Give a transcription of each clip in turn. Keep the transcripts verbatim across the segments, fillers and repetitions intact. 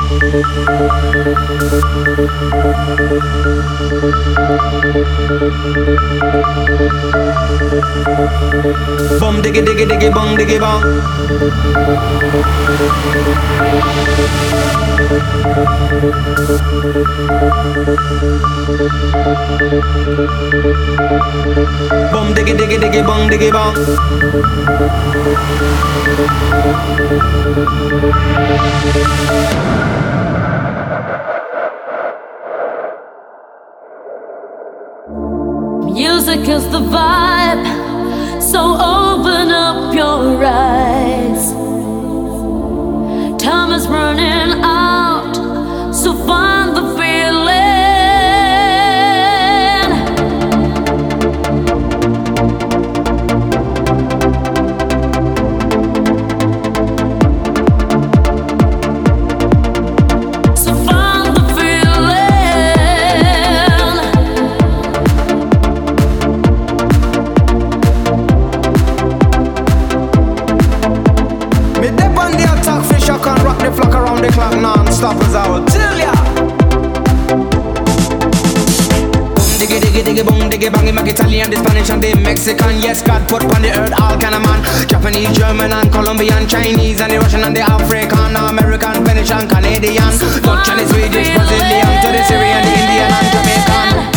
Bum diggy diggy diggy bum diggy bum. Bum diggy diggy diggy bum diggy bum. Music is the vibe, so open up your eyes. Time is running out, so find the feeling. So find the feeling. Me dip on the attack, fish I can rock the flock around the clock non-stop as I will tell ya. Boom diggy diggy diggy boom diggy bang, him Italian, the Spanish and the Mexican. Yes, God put on the earth all kind of man. Japanese, German and Colombian, Chinese and the Russian and the African, American, Finnish and Canadian, Dutch and the Swedish, Brazilian to the Syrian, the Indian and Jamaican.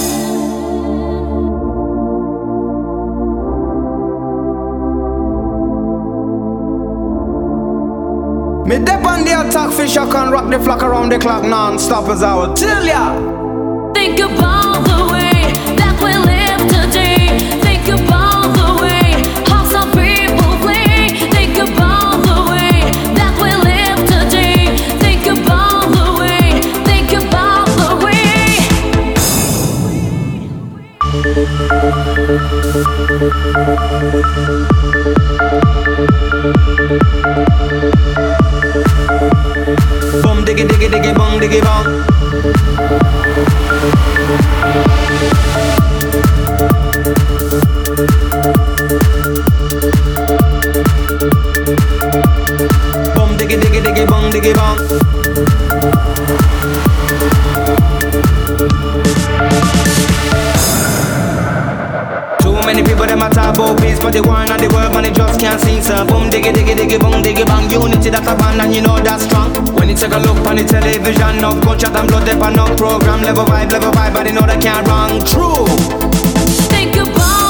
Me dip on the attack, fish I can rock the flock around the clock non-stop as I will tell ya. Think about the way that we live today. Think about the way how some people play. Think about the way that we live today. Think about the way, think about the way. Bum diggy diggy diggy bum diggy bum. Bum diggy diggy diggy bum diggy bum. Too many people them a talk about peace, but the war and the world man they just can't sing. So boom diggy diggy diggy boom diggy bang. Unity that's a band and you know that's strong. When you take a look on the television, no culture and blood up and no program. Level vibe, level vibe, but they know they can't wrong. True. Think about